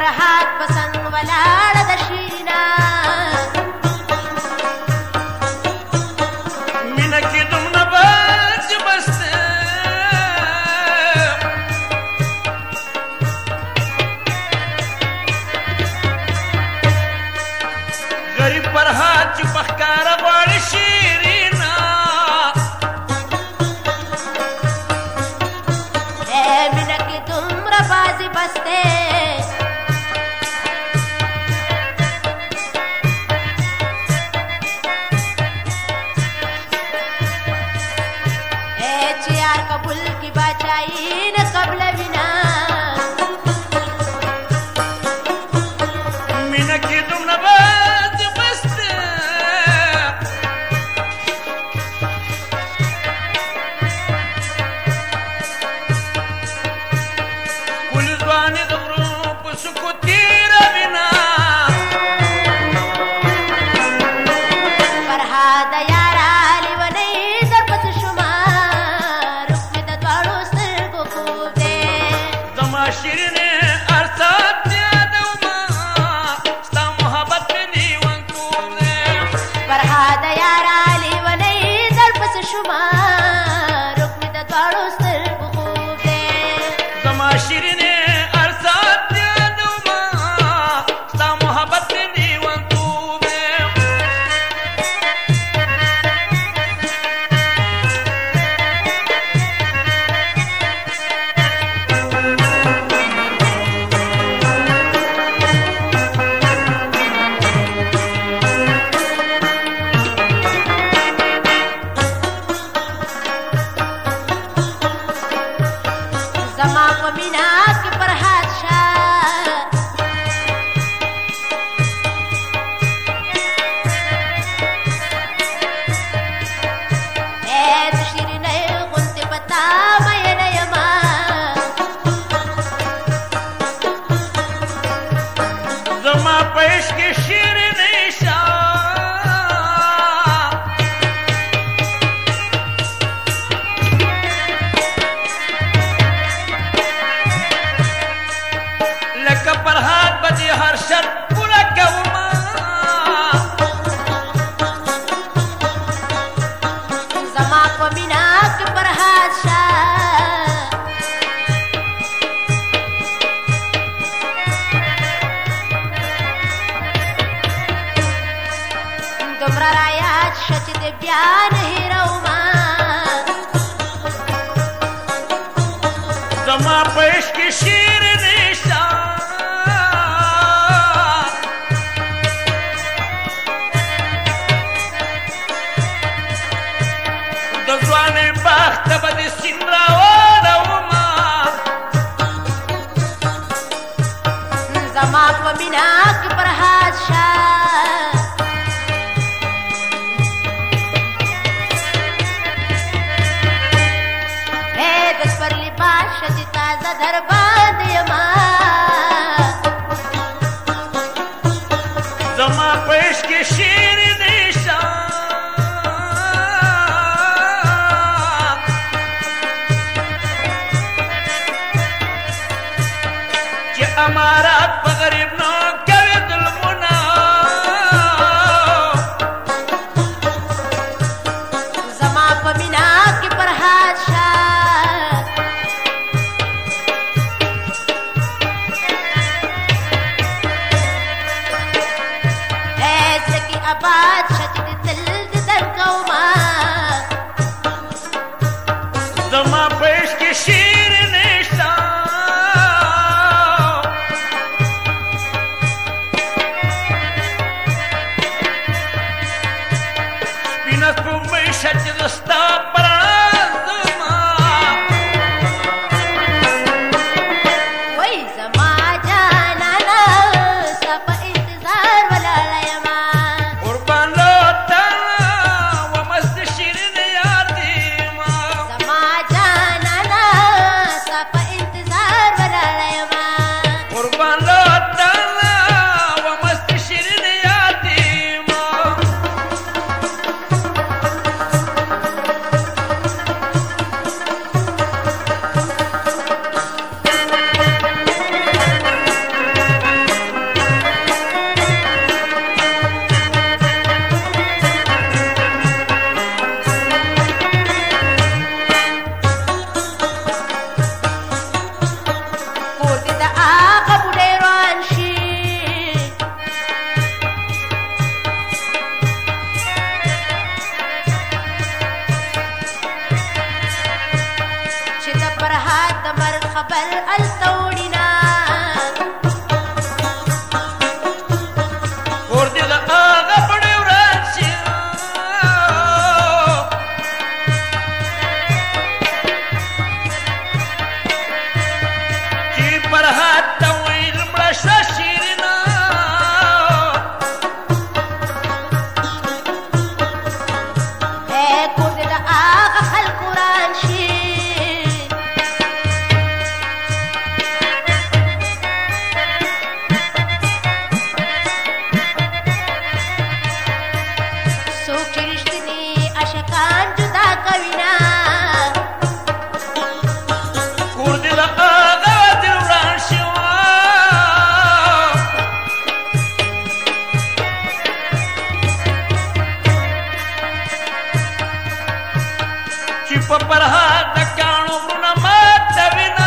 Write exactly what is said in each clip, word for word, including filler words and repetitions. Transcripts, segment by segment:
فرحات پسند ولاړ د شیرینا مینه کې دومره باز بسته غریب فرحات چې په ښکاره غواړي شیرینا مینه کې دومره باز بسته कबूल की बाचाई न कबल बिना मीना की तुम नबाज बस्ते कुल ज़बानी दबरों को सुकुती रबिना फरहाद यारा लिवने दरपत शुमा शिरने अरसात यादवमा स्ता मोहब्बत में दीवान कूदे फरहाद यारा लिवने दरपस शुमार रुक में दवाड़ो सर बखूबे जमा शिरने अरसात यादवमा स्ता मोहब्बत में दीवान कूदे زما په مینا کې فرحات شاه اے د شیرینې غونډې پتا مې نه یما زما په عشق کې شیرینې شاه لکه فرحات به دې هر شرط پوره کومه زما په مینا کې فرحات شاه دومره رایاد شه چې د بیا نه هېرومه زما په عشق کې شیرینې شاه د ځوانۍ بخت ته به دې سیند راواړومه زما په مینا کې فرحات شاه اے د سپرلي باشه چې تازه در باندې یما زما په عشق کې شیرینې شاه چې امارات په غریب نو کوي ظلمونه زما په مینا کې فرحات شاه اے زکی آباد شت تل در کوما زما په عشق کې شیرینې شاه سپینه سپوږمۍ شه چې زه ستا په رڼا ځمه وای زما جانانا ستا په انتظار ولاړه یما قربان له تاله و مست شیرین یار دیما زما جانانا خبر التوڑینا کور دې د هغه پړې وران شي چې فرهاد ته ویل مړه شوه شیرینه اے کور دې د هغه خلکو وران شي څوک چې رښتیني عاشقان جدا کوي نه کور دې د هغه دل وران شوه چې په فرهاد د کاڼو غرونه ماتوي نه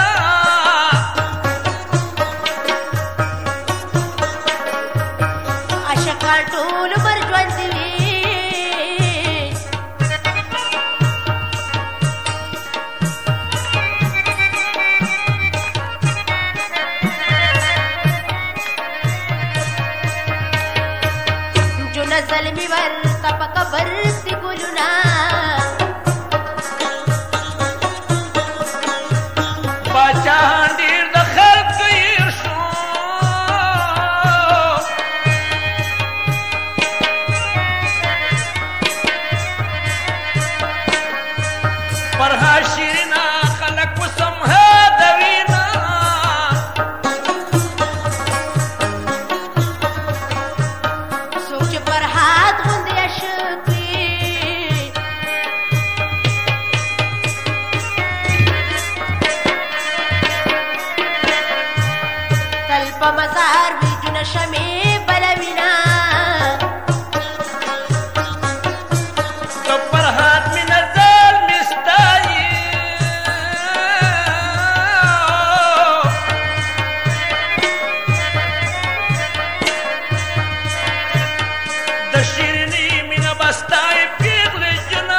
عاشقان ټول عمر ژوند وي جونه ظلمي ورته په قبر سي ګلونه باچاهان ډېر د خلکو هېر شو فرهاد شیرینه خلک اوس هم هدوي نه څوک چې فرهاد غوندې عاشق وي تل په مزار وي جونه شمې بلوي نه د فرهاد مینه ظلمي ستایي د شیرینې مینه به ستایي پیغلې جنه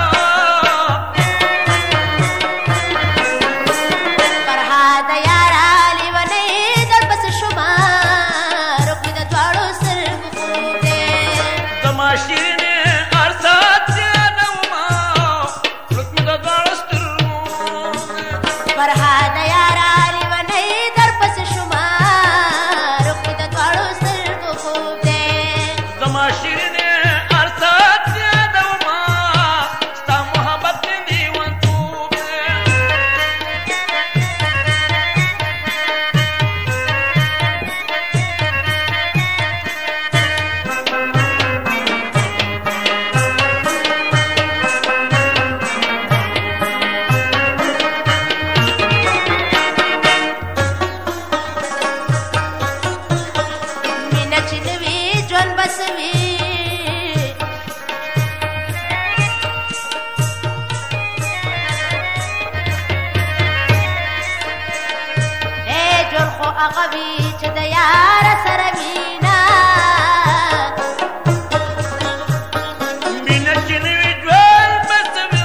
فرهاد یاره لیونۍ درپسې شومه روح مې د دواړو سترګو خوب دی زما شیرینې هر ساعت زیانومه روح مې د دواړو سترګو فرهاد یاره لیونۍ درپسې شومه روح مې د دواړو سترګو خوب دی زما شیرینې هر ساعت یادومه ستا محبت مې لیونتوب دی مینه چې نه وي ژوند به څه وي ای ژوند خو هغه وي چې د یاره سره مینه مینه چې نه وي ژوند به څه وي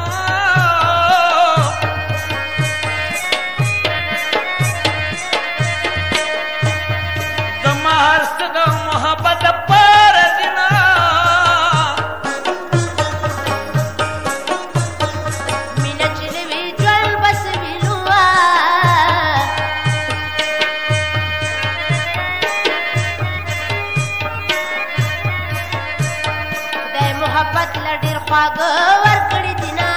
زما هر څه د محبت دپاره دي نه مینه چې نه وي ژوند به څه وي نو وایه خدای محبت له ډېر خواږه ورکړي دي نه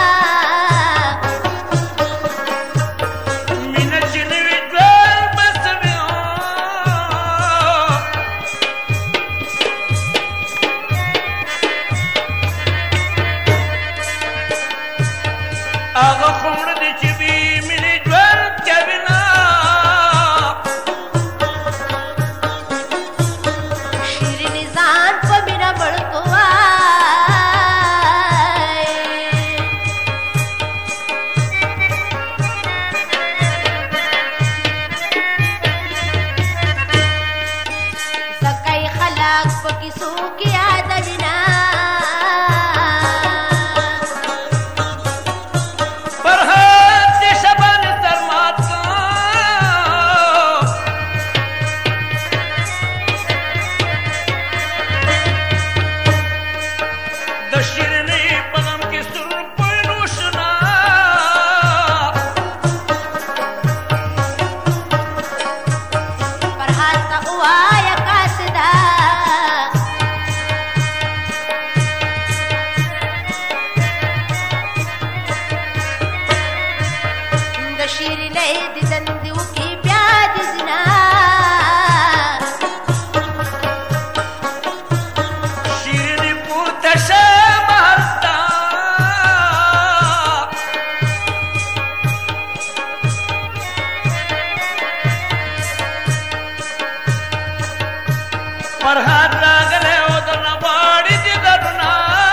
مینه چې نه وي ژوند به څه وي هغه خمر دي چې بې مینې ژوند کوي نه شیرینې ځان په مینه مړ کو وایه ځکه یې خلک په کیسو کې یادوي نه فرهاد شیرینۍ د دندې وکي بیا د زنا شیریني پورته شه بهر ته فرهاد راغلی او درنه غواړي دیدنونه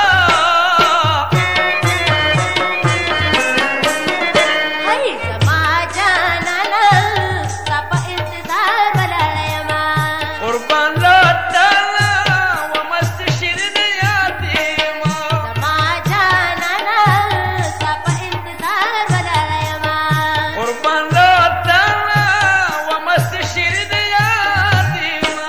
هی زما جانانه ستا په انتظار ولاړه یمه قربان له تعالی و مست شیریني یتیمه زما جانانه ستا په انتظار ولاړه یمه قربان له تعالی و مست شیریني یتیمه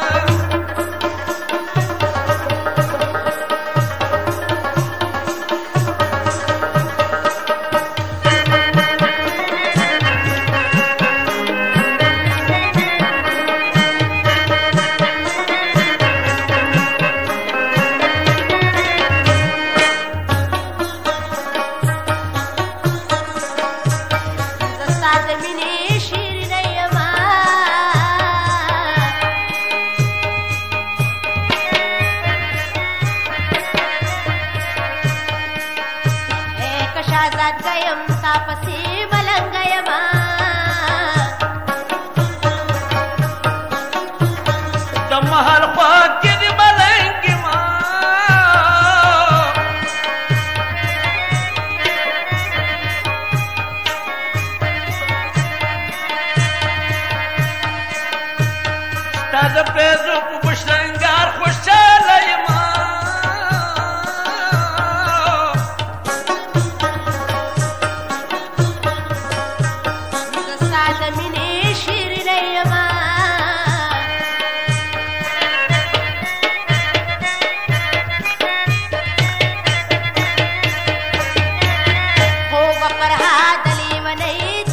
زه ستا د مینې شیرینۍ یمه ای که شهزادګه یم ستا پسې ملنګه یمه د محل خوا کې د ملنګې ما ستا د پیزو په بشرنګار خوشحاله یمه زه ستا د مینې شیرینۍ یمه خوږه فرهاد لیونۍ